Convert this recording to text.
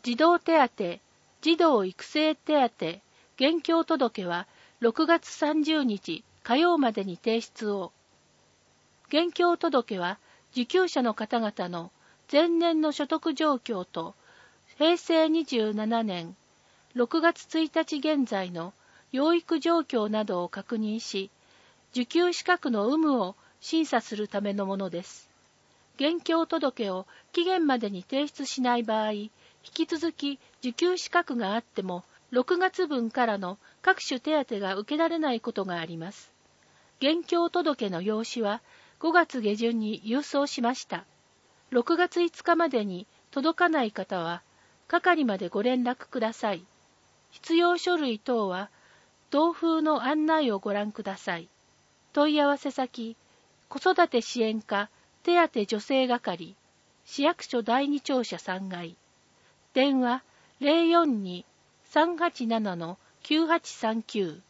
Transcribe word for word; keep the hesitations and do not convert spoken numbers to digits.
児童手当、児童育成手当、現況届はろくがつさんじゅうにち火曜までに提出を。現況届は受給者の方々の前年の所得状況とへいせいにじゅうななねんろくがつついたち現在の養育状況などを確認し、受給資格の有無を審査するためのものです。現況届を期限までに提出しない場合、引き続き受給資格があってもろくがつぶんからの各種手当が受けられないことがあります。現況届の用紙はごがつげじゅんに郵送しました。ろくがついつかまでに届かない方は、係までご連絡ください。必要書類等は、同封の案内をご覧ください。問い合わせ先、子育て支援課手当助成係、市役所だいに庁舎さんがい。電話 ゼロよんに さんはちなな きゅうはちさんきゅう。